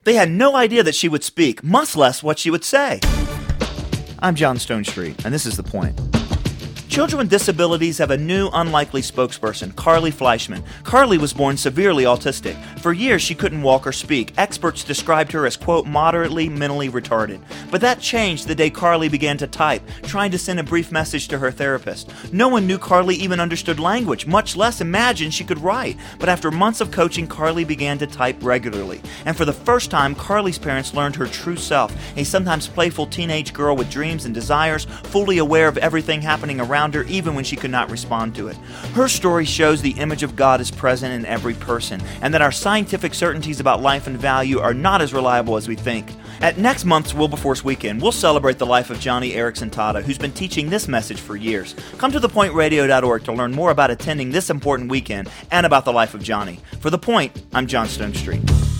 They had no idea that she would speak, much less what she would say. I'm John Stonestreet, and this is The Point. Children with disabilities have a new, unlikely spokesperson, Carly Fleischman. Carly was born severely autistic. For years, she couldn't walk or speak. Experts described her as, quote, moderately mentally retarded. But that changed the day Carly began to type, trying to send a brief message to her therapist. No one knew Carly even understood language, much less imagined she could write. But after months of coaching, Carly began to type regularly. And for the first time, Carly's parents learned her true self, a sometimes playful teenage girl with dreams and desires, fully aware of everything happening around her, even when she could not respond to it. Her story shows the image of God is present in every person, and that our scientific certainties about life and value are not as reliable as we think. At next month's Wilberforce Weekend, we'll celebrate the life of Johnny Erickson Tata, who's been teaching this message for years. Come to thepointradio.org to learn more about attending this important weekend and about the life of Johnny. For The Point, I'm John Stonestreet.